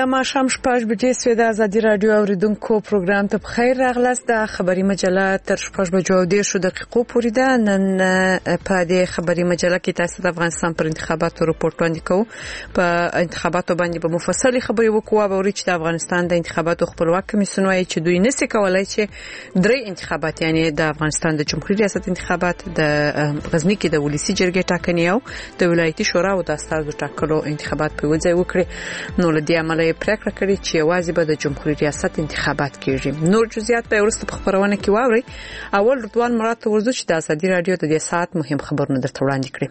ماښام 6 بجې سوی د ازادي رادیو اوریدونکو پروګرام ته بخیر راغلاست. د خبري مجله تر 6 بجو او 10 دقیقو پورې ده. نن په دې خبري مجله کې تاسو د افغانستان پر انتخاباتو راپور وړاندې کوو. په انتخاباتو باندې به مفصل خبري وکړو او ورې چې د افغانستان د انتخاباتو خپلواک کمیسیون وايي چې دوی نسي کولای چې درې انتخابات یعنی د افغانستان د جمهوریت ریاست انتخابات د غزنی کې د ولسی جرګې ټاکنې او د ولایتي شورا او د استازو ټاکلو انتخابات په وځای وکړي. نو لدی عمله پریکړه کړې چې یوازې به د جمهوریت ریاست انتخابات کیږي. نور جزئیات به ورسته په خبرونه کې واوري. اول رضوان مراد ته ورزو چې د ازادي رادیو د دې ساعت مهم خبرونه درته وړاندې کړي.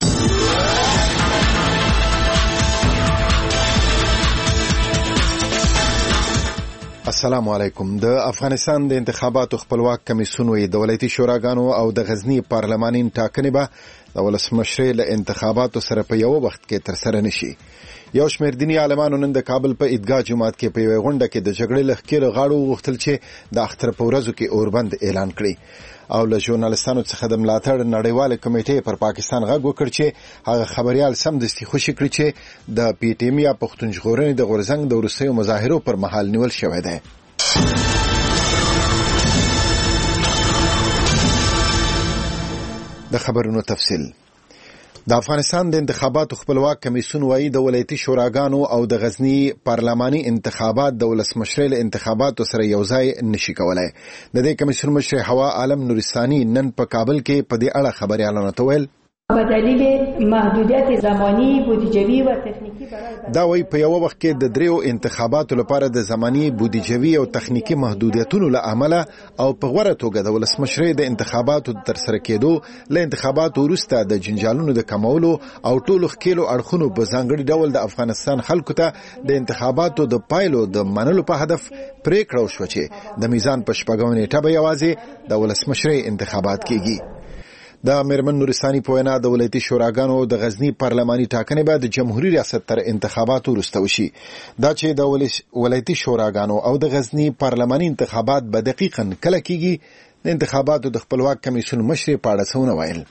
السلام علیکم. د افغانستان د انتخاباتو خپلواک کمیسیون وی د ولایتي شوراګانو او د غزنی پارلماني ټاکنې به د ولسمشر له انتخاباتو سره په یو وخت کې تر سره نشي. یو شمېر دیني عالمانو نن د کابل په عیدګاه جماعت کې په یوه غونډه کې د جګړې لخکېلو غاړو غوښتل چې د اختر په ورځو کې اوربند اعلان کړي او له ژورنالستانو څخه د ملاتړ نړیواله کمیټې پر پاکستان غږ وکړ چې هغه خبريال سمدستي خوشي کړی چې د پی ټی ایم یا پښتون ژغورنې د غورزنګ د وروستیو مظاهرو پر مهال نیول شوی دی. د خبرونو تفصیل. د افغانستان د انتخاباتو خپلواک کمیسیون وايي د ولایتي شوراګانو او د غزنی پارلماني انتخابات د ولسمشر له انتخاباتو سره یوځای نشي کولای. د دې کمیسیون مشر حوا عالم نورستاني نن په کابل کې په دې اړه خبريالانو ته ویل به دلیل محدودیت زمانی بودجوي و تخنیکی دا وی په یو وخت کې د دریو انتخاباتو لپاره د زمانی بودجوي او تخنیکی محدودیتونو له امله او په غوړه توګه د ولسمشر د انتخاباتو تر سره کېدو له انتخاباتو وروسته د جنجالونو د کمولو او ټولو خکېلو اړخونو په ځانګړي ډول د افغانستان خلکو ته د انتخاباتو د پایلو د منلو په هدف پریکړه وشوه چې د میزان په شپږمه نیټه به یوازې د ولسمشر انتخابات کېږي. د میرمن نورستاني په وینا د ولایتي شوراګانو د غزنی پارلماني ټاکنې به د جمهوریت ریاست تر انتخاباتو وروسته وشي. دا چې د ولایتي شوراګانو او د غزنی پارلماني انتخابات به دقیقاً کله کېږي د انتخاباتو د خپلواک کمیسیون مشر په اړه څه ویل.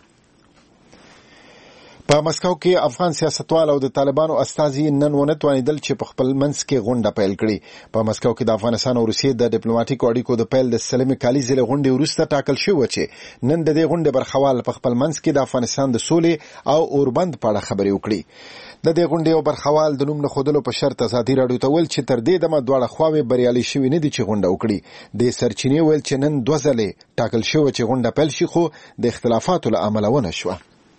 په مسکو کې افغان سیاستوال او د طالبانو استازي نن ونه توانیدل چې په خپل منځ کې غونډه پیل کړي. په مسکو کې د افغانستان او روسیې د ډیپلوماټیکو اړیکو د پیل د سلمي کالیزې له غونډې وروسته ټاکل شوی چې نن د دې غونډې برخوال په خپل منځ کې د افغانستان د سولې او اوربند په اړه خبرې وکړي. د دې غونډې او برخوال د نوم نه خودلو په شرط ازادي راډیو ته ویل چې تر دې دمه دواړه خواوې بریالي شوي نه دي چې غونډه وکړي. د سرچینې ویل چې نن 2 ځله ټاکل شوی چې غونډه پیل شي خو د اختلافاتو له امله ونه شوه.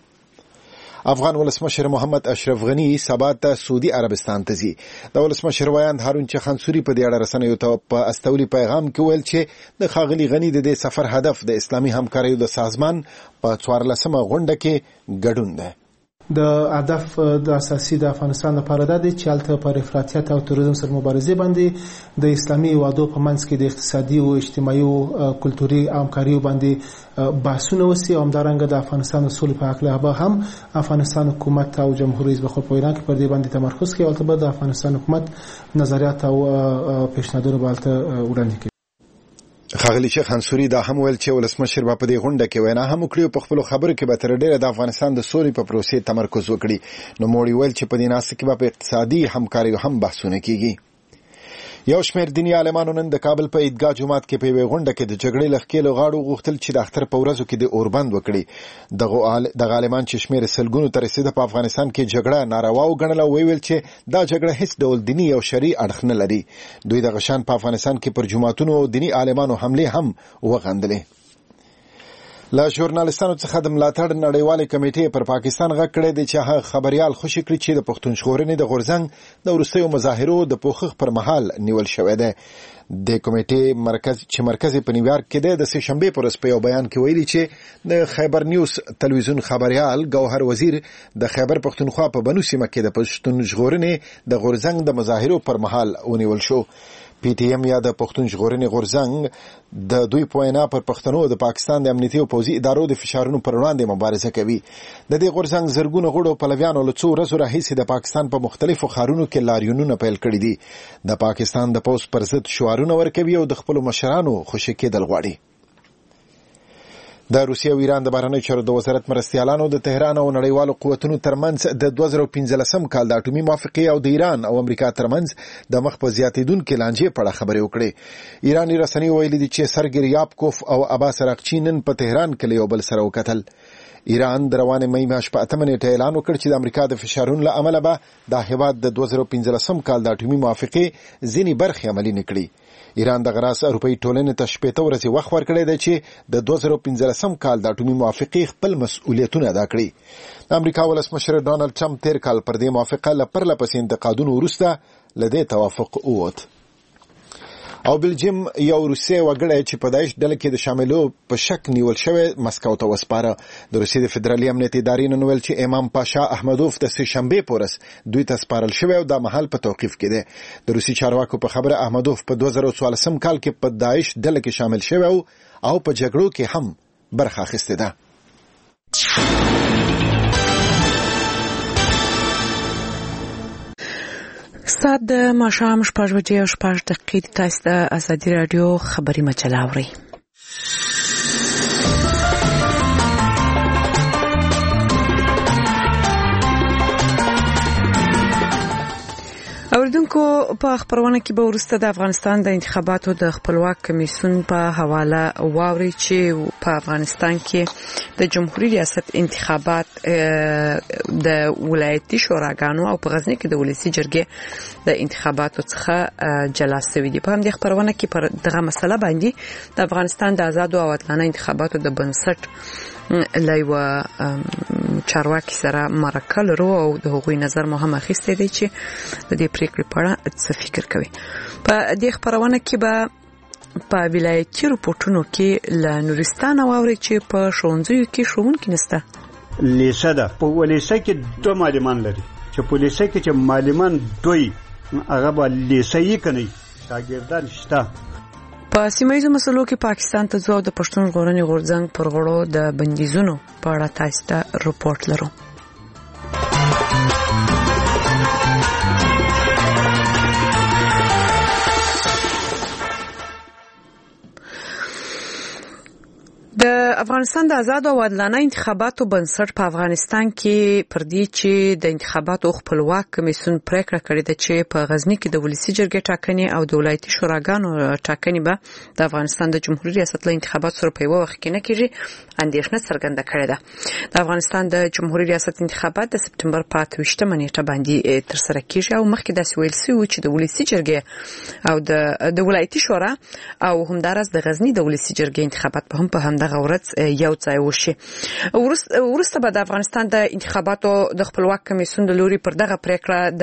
افغان ولسمشر محمد اشرف غنی سبا ته سعودي عربستان ته ځي. د ولسمشر ویاند هارون چخانسوري په دې اړه رسنیو ته په استولي پیغام کې ویل چې د خاغلی غنی د دې سفر هدف د اسلامي همکاریو د سازمان په 14مه غونډه کې ګډون ده. د هدف د اساسي د افغانستان لپاره د چالت پر افراطیت او تروریزم سره مبارزه باندې د اسلامي وادو په منځ کې د اقتصادي او اجتماعي او کلتوري همکاري باندې بحثونه وسی او همدارنګه د افغانستان اصول په اړه به هم افغانستان حکومت او جمهوریت په خپل پوینا کې پر دې باندې تمرکز کوي او تبه د افغانستان حکومت نظریات او پیشنهادونه بالته وړاندې کوي. خاغلی شیخ انصوري دا هم ویل چې ولسمشر په دې غونډه کې وینا هم وکړي او په خپل خبرو کې به تر ډیره د افغانستان د سولې په پروسې تمرکز وکړي. نو موړي ویل چې په دې ناسته کې په اقتصادي همکاري هم بحثونه کیږي. یو شمېر دیني عالمانو نن د کابل په عیدګاه جماعت کې په یوه غونډه کې د جګړې لخکېلو غاړو غوښتل چې د اختر په ورځو کې د اوربند وکړي. د عالمان چې شمېر سلګونو ته رسیده په افغانستان کې جګړه ناروا وګڼله او ویل چې دا جګړه هیڅ ډول دیني او شرعي اړخ نه لري. دوی د غشان په افغانستان کې پر جماعتونو او دیني عالمانو حمله هم وغندلې. لا ژورنالستانو څخه د ملاتړ نړیواله کمیټې پر پاکستان غږ کړی دی چې هغه خبريال خوشی کړی چې د پښتون ژغورنې د غورزنګ د وروستیو مظاهرو د پوښښ پر مهال نیول شوی دی. د کمیټې مرکز په نیویارک کې د سه شنبه پر ورځ په یو بیان کې ویلي چې د خیبر نیوز تلویزیون خبريال ګوهر وزیر د خیبر پښتونخوا په بنو سیمه کې د پښتون ژغورنې د غورزنګ د مظاهرو پر مهال ونیول شو. پی ټی ایم یا د پښتون ژغورنې غورزنګ د دوی په وینا پر پښتنو د پاکستان د امنیتي او پوځي ادارو د فشارونو پر وړاندې مبارزه کوي. د دې غورزنګ زرګونو غړو پلویانو له څو ورځو راهیسې د پاکستان په مختلفو ښارونو کې لاریونونه پیل کړي دي. د پاکستان د پوځ پر ضد شعارونه ورکوي او د خپل مشرانو خوشی کېدل غواړي. د روسیې او ایران د بهرنیو چارو د وزارت مرستیالانو د تهران او نړیوالو قوتونو ترمنځ د 2015 کال د اټومي موافقې او د ایران او امریکا ترمنځ د مخ په زیاتیدونکو لانجې په اړه خبرې وکړې. ایراني رسنیو ویلي دي چې سرګیر یاپکوف او عباس اراغچی نن په تهران کې یو بل سره وکتل. ایران د روانې مې میاشتې په 8 نیټه اعلان وکړ چې د امریکا د فشارونو له امله به د هیواد د 2015 کال د اټومي موافقې ځینې برخې عملي نه کړي. ایران د غراس اروپאי ټولنې ته 15 ورځې وخت ورکړی دی چې د 2015 کال د اټومي موافقې خپل مسؤلیتونه ادا کړي. د امریکا ولسمشر ډونالد ټرمپ تیر کال پر دې موافقه لپاره پس انتقادونو وروسته لدې توافق ووت. او بلجیم یو روسي وګړی چې په داعش ډله کې د شاملو په شک نیول شوی مسکو ته وسپاره. د روسي د فدرالي امنیتي ادارې نن ویل چې امام پاشا احمدوف د سه شنبه پورس دوی ته سپارل شوی او د محل په توقيف کې دی. د روسي چارواکو په خبره احمدوف په 2014 کال کې په داعش ډله کې شامل شوی او په جګړو کې هم برخه اخیسته ده. ساعت د ماښام 6:06 تاسو د ازادي رادیو خبري مجله اورئ. اوریدونکو په خبرونه کې به ورسته د افغانستان د انتخاباتو د خپلواک کمیسیون په حواله واوري چې په افغانستان کې د جمهوریت ریاست انتخابات د ولایتي شوراګانو او په غزنی کې د ولسی جرګې د انتخاباتو څخه جلا شوی دي. په همدې خبرونه کې پر دغه مسله باندې د افغانستان د آزاد او عادلانه انتخاباتو د بنسټ لایو چارواکي سره مرکه لرو او د حقوقي نظر مهم اخیسته دي چې د دې پریکړې په اړه څه فکر کوي. په دې خبرونه کې به په ولایتي رپورټونو کې ل نورستان واوري چې په شونځیو کې شوونکي نسته. لیسه ده په ولیسه کې دوه معلمان لري چې په لیسه کې چې معلمان دوی هغه به لیسه یې کوي شاګردان شته. په سیمایي مسلو کې پاکستان ته ځو د پښتون ژغورنې غورځنګ پر غړو د بندیزونو په اړه تاسو ته رپورت لرو. د افغانستان د آزاد او عادلانه انتخاباتو بنسټ په افغانستان کې پر دې چې د انتخاباتو خپلواک کمیسیون پریکړه کړې ده چې په غزنی کې د ولسی جرګې ټاکنې او د ولایتي شوراګانو ټاکنې به د افغانستان د جمهوریت ریاست له انتخاباتو سره په یو وخت کې نه کیږي اندېښنه څرګنده کړې ده. د افغانستان د جمهوریت ریاست انتخابات د سپتمبر په 28 نیټه باندې تر سره کیږي او مخکې داسې ویل شوی چې د ولسی جرګې او د ولایتي شورا او همدارس د غزنی د ولسی جرګې انتخابات په هم په همدغه ورځ یو ځای وشي. ورسته به د افغانستان د انتخاباتو د خپلواک کمیسیون د لوري پر دغه پریکړه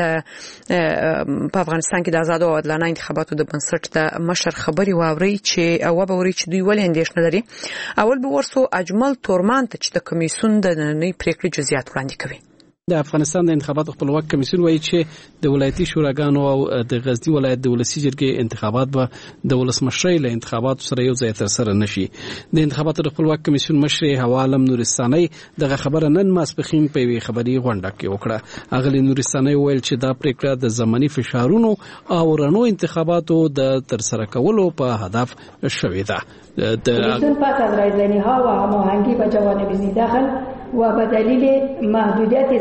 د په افغانستان کې د آزاد او عادلانه انتخاباتو د بنسټ د مشر خبري واوري چې دوی ولې اندېښنه لري. اول به ورسو اجمل تورمان ته چې د کمیسیون د نړۍ پریکړې جزئیات وړاندې کوي. د افغانستان د انتخاباتو خپلواک کمیسیون وایي چې د ولایتي شوراګانو او د غزنی ولایت د ولسی جرګې انتخابات به د ولسمشرۍ له انتخاباتو سره یو ځای تر سره نشي. د انتخاباتو د خپلواک کمیسیون مشر حوالم نورستاني دغه خبره نن ماسپخین په وی خبري غونډه کې وکړه. اغلی نورستاني ویل چې دا پریکړه د زماني فشارونو او رڼو انتخاباتو د تر سره کولو په هدف شوې ده. کمیسیون پس از رایزنی‌ها و هماهنگی با جوانب ذی‌دخل و به دلیل محدودیت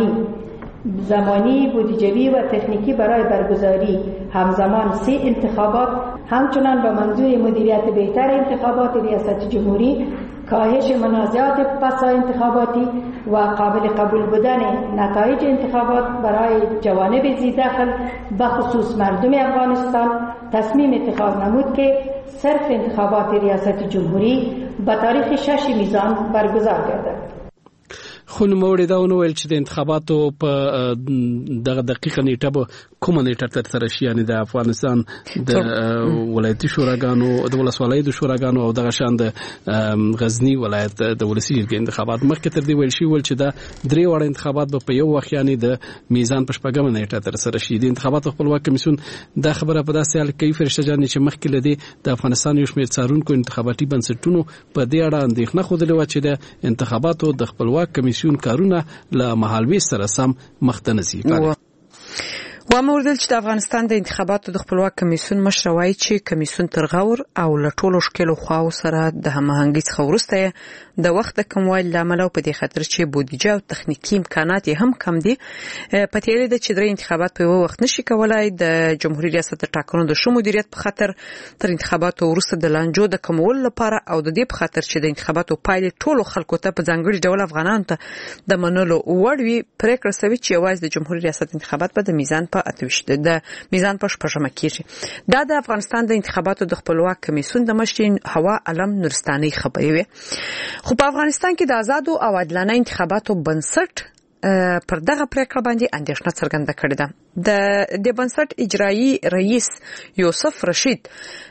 زمانی بودجه‌ای و تکنیکی برای برگزاری همزمان 3 انتخابات همچنان با منظور مدیریت بهتر انتخابات ریاست جمهوری کاهش منازعات پس انتخاباتی و قابل قبول بودن نتایج انتخابات برای جوانب ذی‌دخل بخصوص مردم افغانستان تصمیم اتخاذ نمود که صرف انتخابات ریاست جمهوری به تاریخ 6 میزان برگزار گردد. خو نوموړي دا ونویل چې د انتخاباتو په دغه دقیقه نیټه به کومه نیټه تر سره شي، یعنی د افغانستان د ولایتي شوراګانو د ولسوالیو د شوراګانو او دغه شان د غزنی ولایت د ولسی جرګې انتخابات مخکې تر دې ویل شي چې دا درې وړ انتخابات به په یو وخت یعنی د میزان په شپږمه نیټه تر سره شي. د انتخاباتو خپلواک کمیسیون دا خبره په داسې حال کې فرشته جان چې مخکې لدی د افغانستان یو شمېر څارونکو انتخاباتي بنسټونو په دې اړه اندېښنه خوده و چې د انتخاباتو د خپلواک کمیسیون کارونه له مهالوي سره سم مخ ته نشي. واموردل چې د افغانستان د انتخاباتو د خپلواک کمیسیون مشر وایي چې کمیسیون تر غور او لټولو شکلو خواو سره د هماهنګي څخه وروسته د وخت کموالي لامل او په دې خاطر چې بودیجه او تخنیکی امکانات هم کم دي په تیری د چې د انتخابات په وخت نشي کولای د جمهوریت ریاست ټاکنو د شمو مدیریت په خاطر تر انتخاباتو وروسته د لانجو د کمول لپاره او د دې په خاطر چې د انتخاباتو پایلې ټولو خلکو ته په ځانګړي ډول افغانانو ته د منلو وړ وي پریکړه سوي چې یوازې د جمهوریت ریاست انتخابات په د میزان په اتوشت د میزان په شپږمه کېږي دا د افغانستان د انتخاباتو د خپلواک کمیسیون د مشر هوا علم نورستاني خبري وي خو په افغانستان کې د آزاد او عادلانه انتخاباتو بنسټ پر دغه پریکړه باندې اندېښنه څرګنده کړې ده د بنسټ اجرایی رئیس یوسف رشید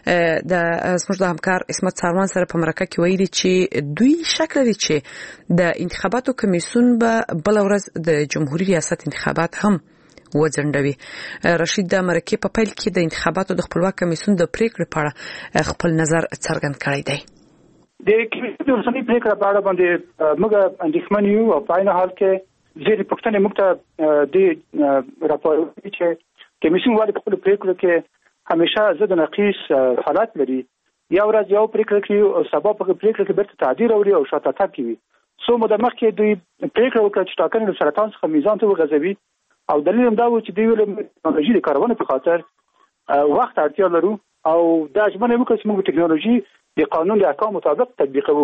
د زموږ د همکار اسمت ساروان سره په مرکه کې ویلي چې دوی شک لري چې د انتخاباتو کمیسیون به بل ورځ د جمهوریت ریاست انتخابات هم وځنډوي رشید د مرکه په پیل کې د انتخاباتو د خپلواک کمیسیون د پریکړې په اړه خپل نظر څرګند کړی دی د کمیسیون د رسمي پریکړې په اړه باندې موږ اندېښمن یو او په عین حال کې زیر پښتنې موږ ته د راپور چې کمیسیون والی په خپل پریکړو کې همیشه زد نقیص حالات لري یا ورځ یو پریکړه کوي او سبا په پریکړه کې برته تعدیل اوري او شاته تا کوي سو مدمخ کې دوی پریکړه وکړه چې ټاکنې د سرطان څخه میزان ته وغځوي او دلیل هم دا و چې دوی له ټکنالوژي د کارونې په خاطر وخت اړتیا لرو او دا ژمنه وکړه چې موږ ټکنالوژي د قانون د احکام مطابق تطبیقوو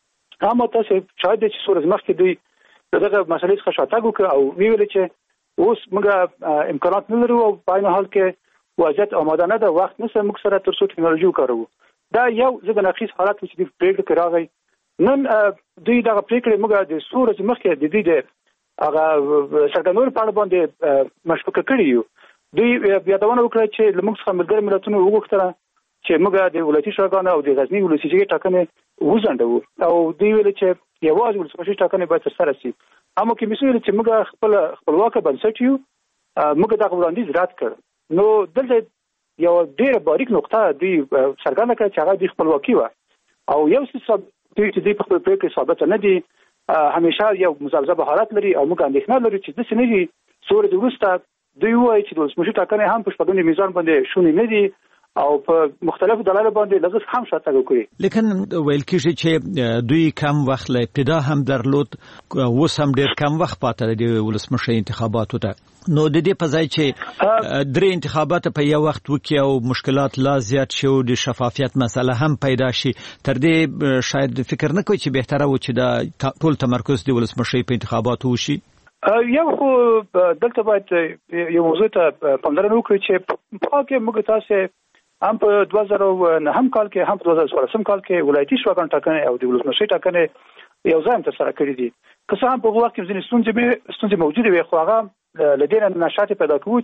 اما تاسو شاید چې سورز مخکې دوی دغه مسلې څخه شاتګ وکړ او ویل چې اوس موږ امکانات نه لرو او په عین حال کې وضعیت آماده نه ده وخت نشته موږ سره تر څو ټکنالوژي وکاروو دا یو زګ ناقص حالت چې د پریکړه کې راغی نن دوی دغه پریکړه موږ د سورز مخکې د دې هغه څرګندول په اړه باندې مشکوک کړی یو دوی یادونه وکړه چې لمونږ څخه ملګری ملتونو وغوښتل چې موږ د ولایتي شورا او د غزنی ولسي جرګې ټاکنې وځنډو او دوی ویل چې یوازې ولسمشر ټاکنې باید ترسره شي اما کمیسیون چې موږ خپلواک بنسټ یو موږ دغه وړاندیز رد کړ نو دلته یو ډېر باریک نقطه دوی څرګنده کړه چې هغه د خپلواکي و او یو څه چې دوی په خپل پریکړه ثابت نه دي همیشه یو مزلزله حالت لري او موږ اندېښنه لرو چې د سنوي سورې د وروسته دوی وایي چې د ولسمشر ټاکنې هم په شپږمې میزان باندې شونې نه دي او په مختلفو دلایلو باندې لږ هم شاته کوي لیکن ویل کېږي چې دوی کم وخت له ابتدا هم درلود اوس هم ډېر کم وخت پاتې دی ولسمشر انتخاباتو ته نو د دې په ځای چې درې انتخابات په یو وخت وکړي او مشکلات لا زیات شي او د شفافیت مسله هم پیدا شي تر دې شاید فکر نه کوي چې بهتره و چې د ټول تمرکز د ولسمشر په انتخاباتو وشي یو خو دلته باید یو موضوع ته پاملرنه وکړي چې په کې موږ تاسو هم په 2009 کال کې هم په 2014 کال کې ولایتي شورا ټاکنې او د ولسمشر ټاکنې یو ځای تر سره کړې دي که څه هم په وخت کې ځینې ستونزې موجوده وي خو هغه لدينا نشاط پیدا کوو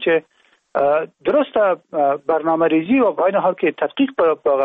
چې درسته برنامه ریزی او په عین حال کې تحقیق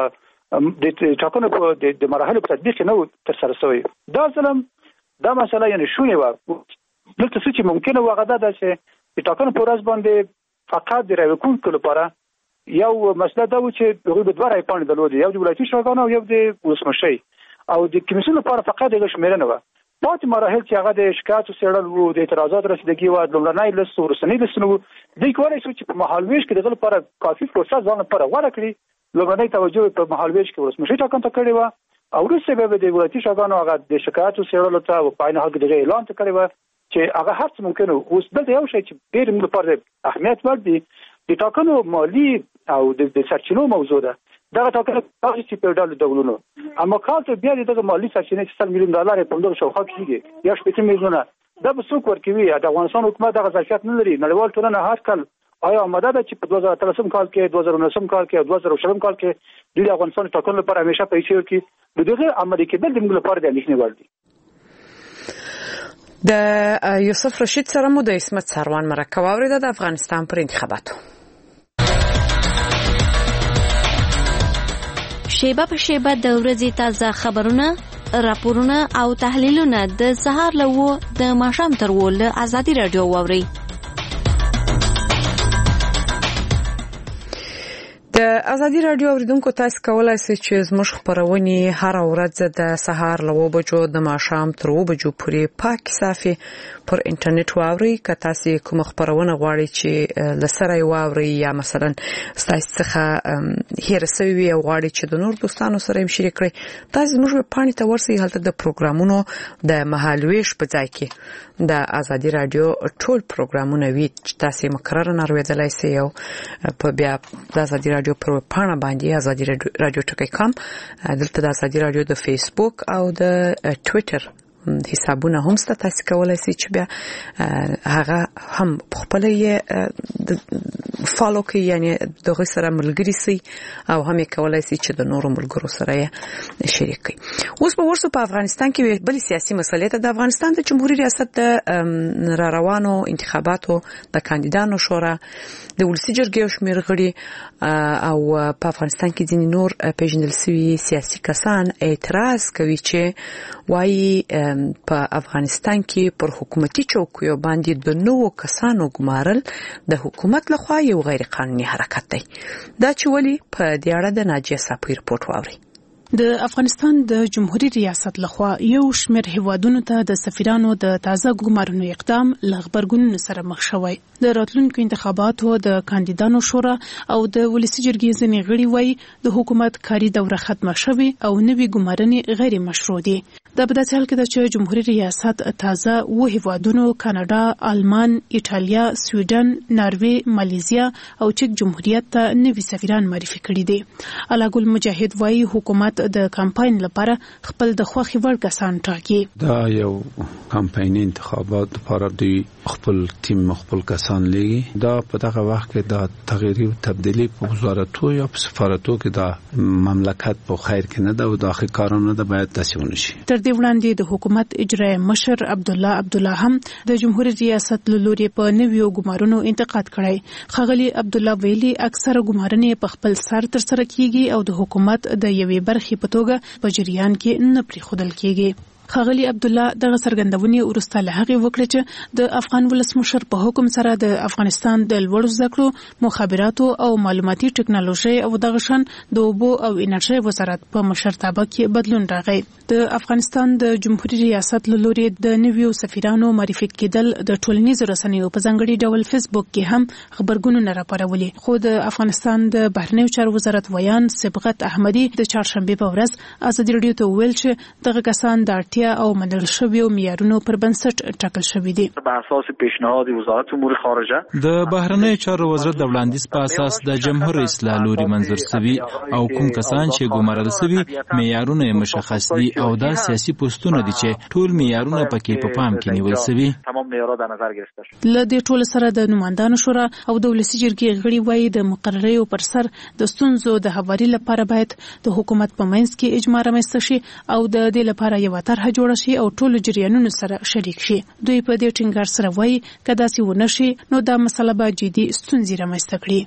په د ټاکنو په د مراحلو په تطبیق نه تر سره شوی دا ځلم دا مسله یعنی شونې و دلته څه چې ممکنه وغدا ده چې د ټاکنو په ورځ باندې فقط د راوکون کول لپاره یو مسله دا و چې هغه د دوه راي پاڼې درلودي یو د ولایتي شورا او یو د ولسمشر او د کمیسیون لپاره فقط د شمیرنه و پاتې مراحل چې هغه د شکایت سره وو د اعتراضات رسیدګي و د لومړنۍ لیست او رسنۍ لیست نو د کولی شو چې په مهالويش کې دغه لپاره کافي فرصت ځان لپاره غوړه کړی لومړنۍ توجه په مهالويش کې ولسمشر ټاکنه کړې و او وروسته به د ولایتي شورا هغه د شکایت سره لته او په عین حال کې د اعلان کړی و چې هغه هر څه ممکنه اوس دلته یو شی چې ډېر موږ لپاره اهمیت ورکړي د ټاکنو مالی او د سرچینو موضوع ده دغه ټاکنه تاسو چې په ډول ډولونو اما کال ته بیا دغه مالی سرچینې $100 میلیون په دغه شاوخوا کېږي یا 8 میلیونه دا به څوک ورکوي د افغانستان حکومت دغه ظرفیت نه لري نړیوال ټولنه هر کال آیا آماده ده چې په 2013 کال کې 2019 کال کې او 2020 کال کې د افغانستان ټاکنو لپاره همیشه پیسې ورکړي دغه عملي کېدل د موږ لپاره د اندېښنې وړ دي د یوسف رشید سره مو د اسمت ساروان مرکه واوریده د افغانستان پر انتخاباتو شیبه په شیبه د ورځې تازه خبرونه راپورونه او تحلیلونه د سهار له د ماښام تر له ازادي رادیو واوري د ازادي رادیو اوریدونکو تاسو کولای شئ چې زموږ خبرونه هر ورځ د سهار له 9 بجو د ماښام تر 2 بجو پورې پاک صافي پر انټرنیټ واوري که تاسو کوم خبرونه غواړئ چې لسره واوري یا مثلا تاسو څخه هیر سوي او غواړئ چې د نور دوستانو سره یې شریک کړئ تاسو زموږ پاڼې ته ورسئ هلته د پروګرامونو د مهالويش په ځای کې د ازادي رادیو ټول پروګرامونه وي چې تاسو مقرره نارویدلای شئ او په بیا د ازادي رادیو پر پاڼه باندې ازادي رادیو ټکی.com دلته د ازادي رادیو د فیسبوک او د ټوئیټر حسابونه هم تاسو کولای شئ چې بیا هغه هم خپل یې فالو کوي یعنی دغه سره ملګری سي او هم کولای شئ چې د نورو ملګرو سره یې شریک کړئ. اوس په ورسو په افغانستان کې بل سیاسي مسلې ته د افغانستان د جمهوریت ریاست د را روانو انتخاباتو د کاندیدانو شورا د ولسی جرګې شمیر غړي او په افغانستان کې ځینې نور پیژندل شوي سیاسي کسان اعتراض کوي چې وايي په افغانستان کې پر حکومتي چوکیو باندې د نوو کسانو ګمارل د حکومت لخوا یو غیر قانوني حرکت دی. دا چې ولی په دې اړه د ناجیه صافی رپورټ واوري. د افغانستان د جمهوریت ریاست لخوا یو شمېر هیوادونو ته د سفیرانو د تازه ګمارنو اقدام له خبرګونونو سره مخ شوی. د راتلونکو انتخاباتو د کاندیدانو شورا او د ولسی جرګې ځینې غړي وایي د حکومت کاري دوره ختمه شوې او نوې ګمارنې غیر مشروع دي. دا په داسې حال کې ده چې جمهوریت ریاست تازه و هیوادونو کاناډا، آلمان، ایټالیا، سویډن، ناروې، مالیزیا او چک جمهوریت ته نوي سفیران معرفي کړي دي. علاګل مجاهد وایي حکومت د کمپاین لپاره خپل د خوښي وړ کسان ټاکي. دا یو کمپاین انتخابات لپاره دی خپل ټیم خپل کسان لګي. دا په دغه وخت کې دا تغییر او تبدیلی په وزارتو یا په سفارتو کې دا مملکت په خیر کې نه ده او داخلي کارونه د باید تاسیون شي. تر دې وړاندې د حکومت اجرایي مشر عبدالله هم د جمهوریت ریاست له لوري په نویو ګمارنو انتقاد کړی. ښاغلي عبدالله ویلي اکثره ګمارنې په خپل سر تر سره کیږي او د حکومت د یوې برخې په توګه په جریان کې نه پریښودل کیږي. ښاغلي عبدالله دغه څرګندونې وروسته له هغې وکړه چې د افغان ولسمشر په حکم سره د افغانستان د لوړو زده کړو، مخابراتو او معلوماتي ټکنالوژي او دغه شان د اوبو او انرژۍ وزارت په مشرتابه کې بدلون راغی. د افغانستان د جمهوریت ریاست له لوري د نویو سفیرانو معرفي کېدل د ټولنیزو رسنیو په ځانګړي ډول فیسبوک کې هم خبرګونونه راپارولي. خو د افغانستان د بهرنیو چارو وزارت ویان صبغت احمدي د چهارشنبې په ورځ ازادي راډیو ته وویل چې دغه کسان د او منل شویو معیارونو پر بنسټ ټاکل شوی دي. بر اساس پیشنهاد وزارت امور خارجه د بهرنیو چارو وزارت د وړاندیز په اساس د جمهوریت اسلام لوري منظور شوی او کوم کسان چې ګمارل شوی معیارونه مشخص دي او دا سیاسي پوسټونه دي چې ټول معیارونه پکې په پام کې نیول شوی. تمام معیارات در نظر گرفته شد. له دې ټول سره د نمائندانو شورا او د ولسی جرګې غړي وایي د مقرریو پر سر د ستونزو د هواري لپاره باید د حکومت په منځ کې اجماع رامنځته شي او د دې لپاره یو طرح جوړ شي او ټول جریانونو سره شریک شي. دوی په دې ټینګار سره وایي که داسې ونه شي نو دا مسله به جدي ستونزې رامنځته کړي.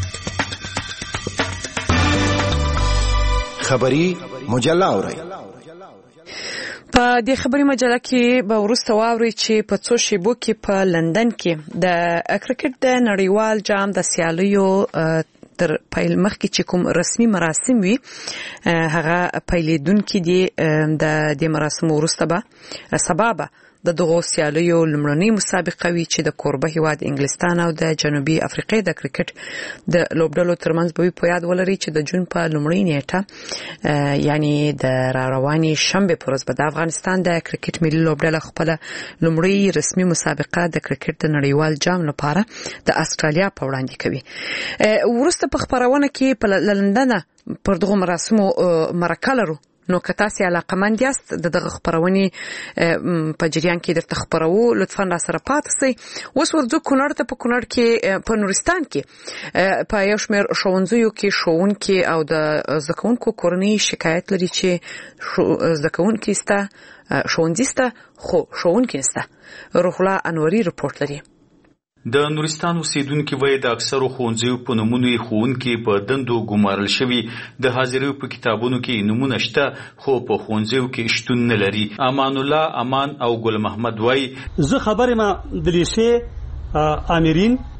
خبری مجله اورئ. په دې خبري مجله کې به ورسته واوري چې په څو شیبو کې په لندن کې د کرکټ د نړیوال جام د سیالیو تر پیل مخکې چې کوم رسمي مراسم وي هغه پیلېدونکي دي. د دې مراسمو وروسته به سبا به د دغو سیالیو لومړنۍ مسابقه وي چې د کوربه هیواد انګلستان او د جنوبي افریقې د کرکټ د لوبډلو ترمنځ به په یاد ولري چې د جون په لومړۍ نیټه یعنی د رواني شنبه پر ورځ به د افغانستان د کرکټ ملي لوبډله خپل لومړۍ رسمي مسابقه د کرکټ د نړیوال جام لپاره د استرالیا په وړاندې کوي. ورسته په خبرونه کې په لندن پر دغه مراسمو مرکه لرو. نو که تاسو علاقمند یاست د دغه خبرونې په جریان کې درته خبرو لطفا را سره پاتې سئ. اوس ورځو کونړ ته په کونړ کې په نورستان کې په یو شمېر ښوونځیو کې ښوونکي او د زده کوونکو کورنۍ شکایت لري چې زده کوونکي سته ښوونځي سته خو ښوونکي نسته. روح الله انوري رپورټ لري. د نورستان اوسیدونکو وایي د اکثرو ښوونځیو په نمونه یې ښوونکي په دندو ګمارل شوي. د حاضریو په کتابونو کې نمونه شته خو په ښوونځیو کې شتون نه لري. امان الله امان او ګل محمد وایي زه خبر ما د لیسې امرین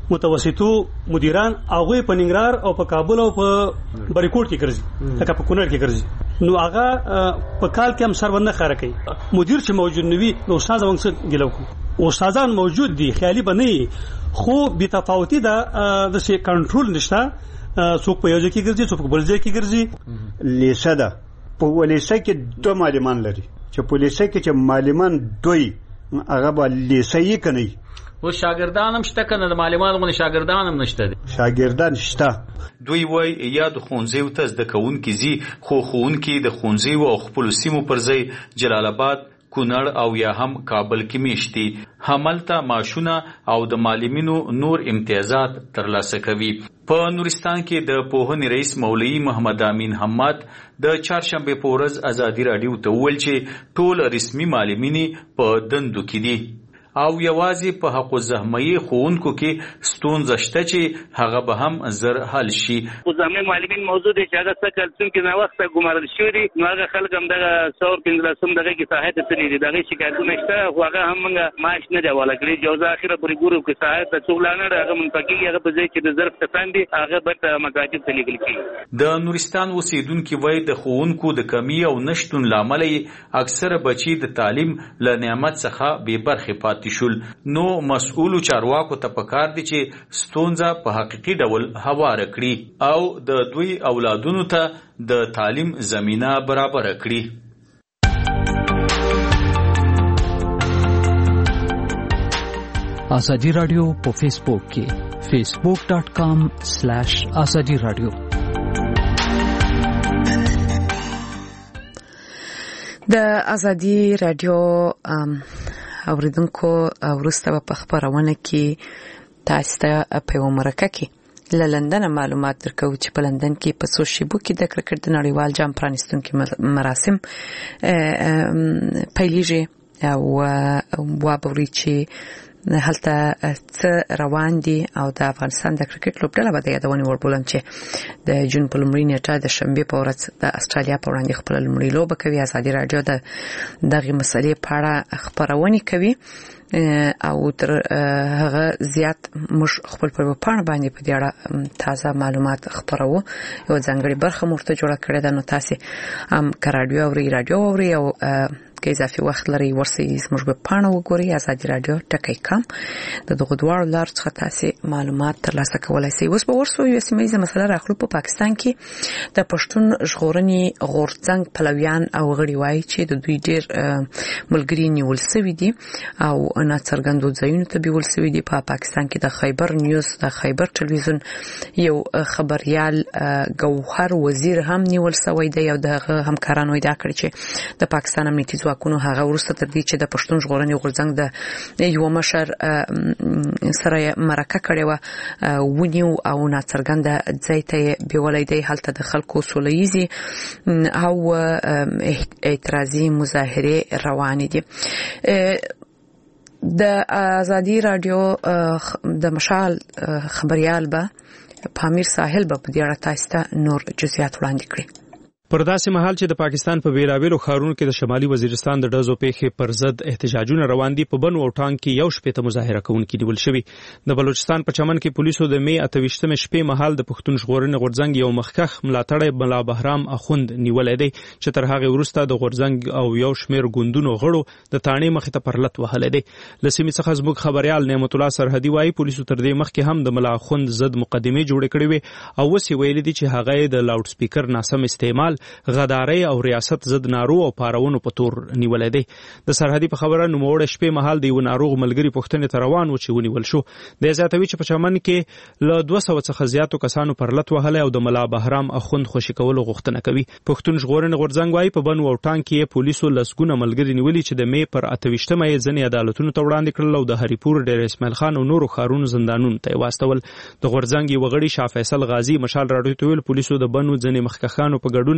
متوسطو مدیران هغه په ننګرهار او په کابل او په بریکوټ کې ګرځي لکه په کونړ کې ګرځي نو هغه په کال کې هم سرونه خاره کوي مدیر چې موجود نوي نو استاد ونګ ګلو او استادان موجود دي خیالي بنئ خو بي تفاوتي د سي کنټرول نشته څوک په یو ځای کې ګرځي څوک په بل ځای کې ګرځي لیسه ده په ولیسه کې دوه معلمان لري چې په لیسه کې چې معلمان دوی هغه به لیسه یې کوي او شاګردان هم شته کنه د معلوماتو غو شاګردان هم نشته دي شاګردان شته دوی وای یا د خونځیو ته د کوونکې زی خو خونکې د خونځیو او خپل سیمو پر ځای جلال آباد کونړ او یا هم کابل کې میشتي هملته ماشونه او د معلمینو نور امتیازات ترلاسه کوي په نورستان کې د پوهنې رئیس مولوی محمد امین حماد د چهارشنبه په ورځ ازادي رادیو ته ویل چې ټول رسمي معلمینی په دندو کې دي او یوازې په حق الزحمه خوونکو کې ستونزه شته چې هغه به هم زر حل شي زموږ معلمین موضوع دي چې هغه څه کلتون کې نه وخت ګمارل شوی دي نو هغه خلک هم دغه 115 دغه کې ساحت تللی دي دغه شکایتونه شته خو هغه هم موږ معاش نه دی ولا کړی جو ځاخره پرې ګورو کې ساحت ته څولانه هغه منطقي هغه په ځای چې د ظرف کسان دي هغه به مکاتب ته لیږل کیږي د نورستان اوسیدونکو وای د خوونکو د کمی او نشټون لامل اکثره بچي د تعلیم له نعمت څخه بے برخه پات شول نو مسؤل چارواکو ته پکار دي چې ستونزه په حقيقي ډول هواره کړي او د دوی اولادونو ته د تعلیم زمينه برابر کړي ازادي رادیو په فیسبوک کې facebook.com/azadi radio د ازادي رادیو اوریدونکو ورسته په خبرونه کې تاسو ته په مرکه کې له لندن معلومات درکو چې په لندن کې په سوشيبو کې د کرکټ د نړیوال جام پرانیستونکو مراسم پیلېږي او وابوري چې هلته څه روان دي او د افغانستان د کرکټ لوبډله به د یادونې وړ بولم چې د جون په لومړۍ نیټه د شنبه په ورځ د استرالیا په وړاندې خپل لومړی لوبه کوي ازادي رادیو دغه مسلې په اړه خبرونه کوي او تر هغه زیات مش خپل په پاڼه باندې په دې اړه تازه معلومات خبرو یو ځانګړي برخه مرته جوړه کړې ده نو تاسو هم رادیو او کې اضافي وخت لري ورسې زموږ په پاڼه وګورئ ازادي رادیو ټکی کم د دغه دوړو لار څخه تاسو معلومات ترلاسه کولای شئ اوس په ورسو یو سیمه مسله راخلو په پاکستان کې د پښتون ژغورنې غورځنګ پلویان او غړي وایي چې د دوی ډېر ملګری نیول شوی دي او نه څرګندو ځایونو ته بیول شوی دي په پاکستان کې د خیبر نیوز د خیبر ټلویزیون یو خبريال ګوهر وزیر هم نیول شوی دی او د همکارانو ادعا کړې چې د پاکستان امنیتي ځواکونو هغه ورسته تر دې چې د پښتون ژغورنې غورځنګ د یو مشر سره مرکه کړې و ونیو او ناڅرګنده ځای ته بیولای دی هلته د خلکو سولېزي او اعتراضي مظاهره روان دي د ازادي رادیو د مشال خبريال به پامیر ساحل به په دې اړه تاسو ته نور جزئیات وړاندې کړي پر داسې مهال چې د پاکستان په بیلابیلو ښارونو کې د شمالي وزیرستان د ډزو پیښې پر ضد احتجاجونه روان دي په بنو او ټانګ کې یو شپه ته مظاهره کوونکي نیول شوي د بلوچستان په چمن کې پولیسو د می 28 شپې مهال د پښتون ژغورنې غورځنګ یو مخکخ ملاتړی ملا بهرام اخوند نیولې دی چې تر هغه وروسته د غورځنګ او یو شمیر ګوندونو غړو د تانې مخې ته پرلط وهلې دی لسیمې څخه زموږ خبريال نعمت الله سرحدي وايي پولیسو تر دې مخکې هم د ملا اخوند ضد مقدمه جوړ کړې وي او وسې ویلي دي چې هغه د لاوډ سپیکر ناسم استعمال غداري او ریاست ضد نارو او پارونو په تور نیولې دي د سرحدي په خبره نو موړ شپې مهال دی و ناروغ ملګری پښتنې تروان و چې ونیول شو د زیاتوي چې په چمن کې له 200 څخه زیاتو کسانو پرلط وهله او د ملا بهرام اخوند خوشی کولو غوښتنه کوي پښتون ژغورنې غورځنګ وايي په بنو او ټانګ کې پولیسو لسګونه ملګری نیولي چې د می پر 28مه ځنې عدالتونو ته وړاندې کړل او د هریپور ډیر اسماعیل خان او نورو خارونو زندانونو ته واستول د غورځنګ وغړي شاه فیصل غازی مشال راډیو ته ویل پولیسو د بنو ځنې مخکخانو په ګډون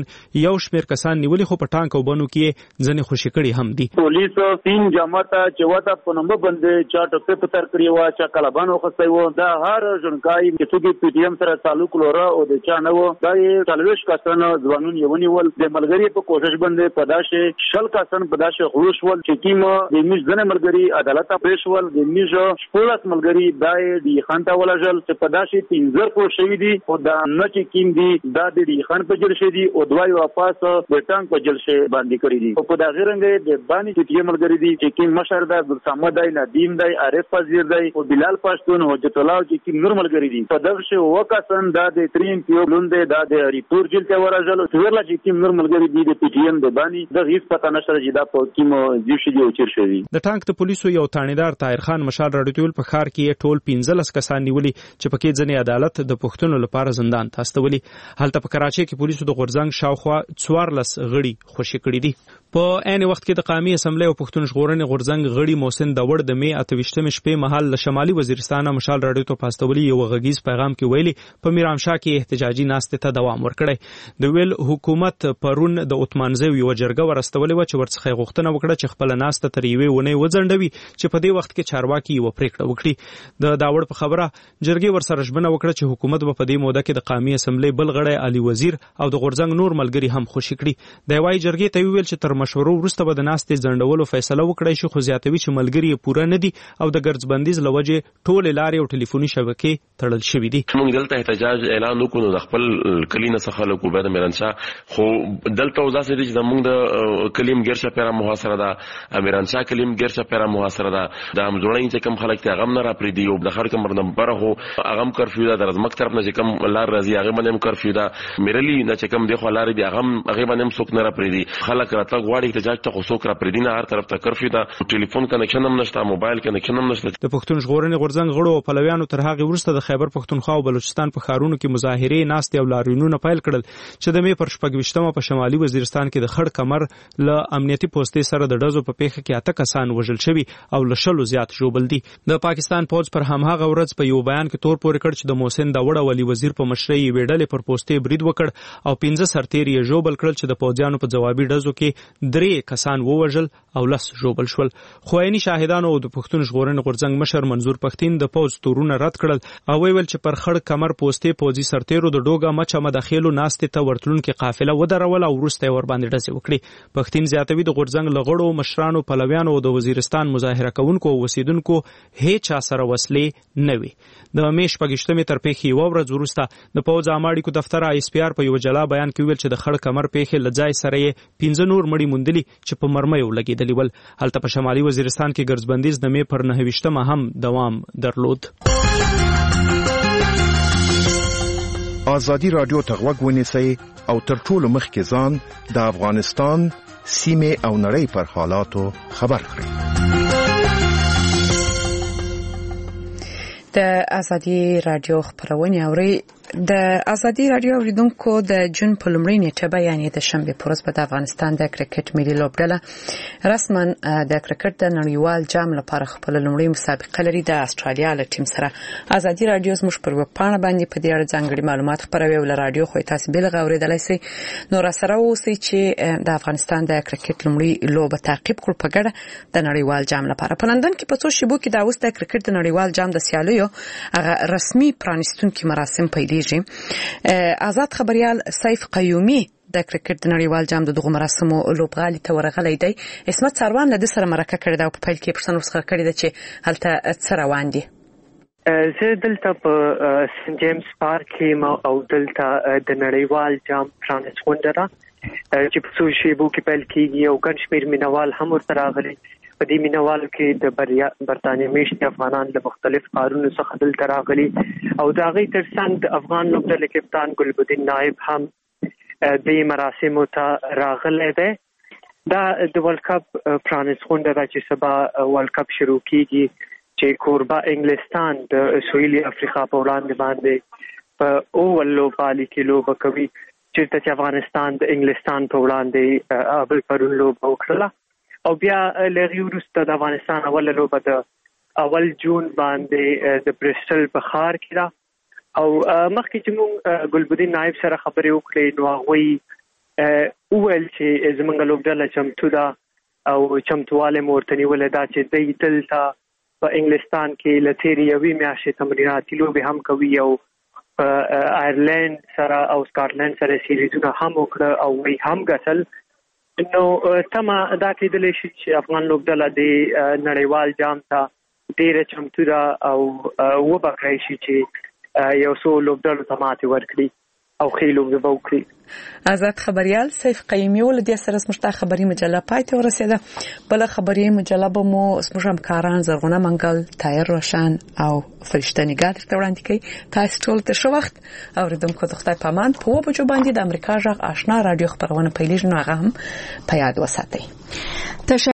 یو شمېر کسان نیولي خو په ټانک او بنو کې ځنې خوشي کړي هم دي. پولیس 3 جماعته چې وته په نومبر باندې چا ټکټ پتر کړی و چا کلبانو خسته و دا هر ژوندکای چې پی ټی ایم سره تعلق لري او د چا نه و دا ټلويش کسان ځوانون یونی ول د ملګری په کوشش باندې پداشه شل کسان پداشه خلوص ول چې کیم د میز ځنه ملګری عدالت پېښ ول د میز شپږ ملګری دای دی خان ته ولجل چې پداشه 3 کو شوی دي او دا نه چې کیم دي دا د خان په جل شي دي او دوی واپس د ټانک په جل شي باندې کړی دي او په دا غیرنګ د باندې چې ملګری دي چې کیم مشر دا محمد دای ندیم دای عارف فزیر دای او بلال پښتون او حجت الله چې کیم نور ملګری دي په دغه شی وکاسن دا د ترین پیو لوند دا د ریپور جل ته ورجل ورلا چې کیم نور ملګری دي د پی ټی ایم د باندې د هیڅ پتا نشته چې دا په کیم دیوشي دی او چیر شوی د ټانک د پولیسو یو تانیدار طاهر خان مشال راډیول په خار کې ټول 15 کسان نیولي چې پکې ځنې عدالت د پښتنو لپاره زندان تاستولي. هلته په کراچۍ کې پولیسو د غورځنګ شاوخوا 14 غړي خوشي کړي دي. په عین وخت کې د قومي اسمبلی او پښتون ژغورنې غورځنګ غړي محسن داوړ د می 28 شپې مهال له شمالي وزیرستان مشال راډیو ته پاستولي یو غږیز پیغام کې ویلي په میرامشاه کې احتجاجي ناستې ته دوام ورکړی. د ویل حکومت پرون د عثمانزی یو جرګه ورستولې و چې ورڅخه غوښتنه وکړه چې خپل ناسته تر یوې ونې وځنډوي چې په دې وخت کې چارواکي یو پریکړه وکړي. د داوړ په خبره جرګې ورسره ژمنه وکړه چې حکومت به په دې موده کې د قومي اسمبلی بل غړی علي وزیر او د غورځنګ نور ملګری هم خوشي کړي. د وای جرګې ته ویل چې تر مشورو وروسته به د ناستې ځنډولو فیصله وکړي شي خو زیاتوي چې ملګری پوره نه دي او د ګرځبندیز لوجه ټول لارې او ټلیفوني شبکې تړل شوې دي. موږ دلته احتجاج اعلان وکړو د خپل کلینه څخه له کوبه د میرانشاه خو دلته وځي چې موږ د کلیم ګرشه پیرا محاصره ده میرانشاه کلیم ګرشه پیرا محاصره ده د امزوړین چې کم خلک ته غم نه را پری دی او د خړ کمر نمبر هو اغم کرفیو ده د رزمک طرف نه چې کم لار راځي هغه باندې کرفیو ده میرلی نه چې کم دی خو لار دی هغه باندې څوک نه را پری دی خلک راته غواړي احتجاج ته خو څوک را پری دی نه هر طرف ته کرفیو ده ټلیفون کنکشن هم نشته موبایل کنکشن هم نشته. د پښتون ژغورنې غورځنګ غړو او پلویانو تر هغه وروسته د خیبر پښتونخوا او بلوچستان په ښارونو کې مظاهرې ناستې او لاریونونه پیل کړل چې د می پر 28 په شمالي وزیرستان کې د خړ کمر له امنیتي پوسټې سره د ډزو په پیښه کې 8 کسان وژل شوي او له 100 زیات ژوبل دي. د پاکستان پولیس پر هماغه ورځ په یو بیان کې تور پورې کړ چې د محسن داوړ او علي وزیر په مشرۍ ویډلې پر پوسټې برید وکړ او 15 سرتیري ژوبل کړل چې د پوځیانو په جوابي ډزو کې 3 کسان ووژل او 10 ژوبل شول. خو عیني شاهدانو او د پښتون ژغورنې غورځنګ مشر منظور پښتين د پوز تورونه رد کړل او ویل چې پر خړ کمر پوسټې پوځي سرتیرو د ډوګه مچ مداخلو ناستې ته ورتلون کې قافله ودرول او ورسته ور باندې ډزې وکړي. پښتين زیاتوي د غورځنګ لغړو مشرانو پلویانو او د وزیرستان مظاهره کوونکو او وسیدونکو هیڅ اثر وسلې نه وي. د میش پګشتمه تر پیښې یو ورځ وروسته د پوز اماړي کو دفتر آی اس پی آر په یو جلا بیان کې ویل چې د خړ کمر پیښې لځای سره 15 نور مړي موندلي چې په مرمۍ ولګېدلې ول. هلته په شمالي وزیرستان کې ګرځبندیز د می پر 29 هم دوام درلود. ازادي رادیو ته غوږ ونیسئ او تر ټولو مخکې ځان د افغانستان سیمه او نړۍ پر حالاتو خبر کړئ. د ازادي رادیو خبرونه اوري. د ازادي رادیو اوریدونکو د جون په لومړۍ نیټه بیانې د شنبه پر ورځ په افغانستان د کرکټ ملي لوبډله رسما د کرکټ د نړیوال جام لپاره خپل لومړی مسابقه لري د استرالیا له ټیم سره. ازادي رادیو زموږ پر وپاڼه باندې په دې اړه ځانګړي معلومات خبروي ول رادیو خو تاسو بل غوړېدلای شئ نو را سره اوسئ چې د افغانستان د کرکټ لومړی لوبه تعقیب کړو په ګډه د نړیوال جام لپاره. په لندن کې په څو شیبو کې د اوسه کرکټ د نړیوال جام د سیالیو هغه رسمي پرانیستونکو مراسم پیلېږي. آزاد خبريال سیف قیومي د کرکټ د نړیوال جام د دغه مراسمو لوبغالي ته ورغلی دی. اسمت سروان له د سره مرکه کړې ده او په پیل کې پرسن ورسره کړې ده چې هلته څه روان دي. زه دلته په سنت جیمز پارک کې او دلته د نړیوال جام پرانیستونکو چې په څو شیبو کې پیل کیږي او ګڼ شمېر مینوال هم ورته راغلي. په دې مینوالو کې د برتانیې میشت افغانان له مختلف ښارونو څخه دلته راغلي او د هغې تر څنګ د افغان لوبډلې کپتان ګلبدین نایب هم دې مراسمو ته راغلی دی. دا د ورلد کپ پرانیستونکو ده چې سبا ورلد کپ شروع کیږي چې کوربه انګلستان د سویلي افریقا په وړاندې باندې په اول لوبغالي کې لوبه کوي چېرته چې افغانستان د انګلستان په وړاندې اول پرون لوبه وکړله او بیا لږ وروسته د افغانستان اوله لوبه د اول جون باندې د برسټل په ښار کې ده او مخکې چې موږ ګلبدین نایب سره خبرې وکړې نو هغوی اول چې زمونږ لوبډله چمتو ده او چمتواله مورتنی ولدا چې د دلته په انګلستان کې لتيري یوې میاشتې تمرینات لوبي هم کوي او آیرلند سره او سکاټلند سره سیریزونه هم وکړه او وی هم غسل نو تما دا کېدل شي چې افغان لوبډله د نړیوال جام ته ډېر چمتو ده او وبکړی شي چې یو څو لوبډلو ته ماتې ورکړي او خېلو به وکړي. آزاد خبريال سیف قیمی ولدي سره سمشته خبري مجله پاتې ورسېده. بل خبري مجله به مو سمشم کاران زرغونه منګل تایر روشن او فرشته نگار ته وړاندې کوي. تاسو ټول ته شو وخت اوریدونکو د خدای پامان په وبجو باندې د امریکا ژغ آشنا رادیو خبرونه پیلېږي نو هغه هم په یاد وساتئ.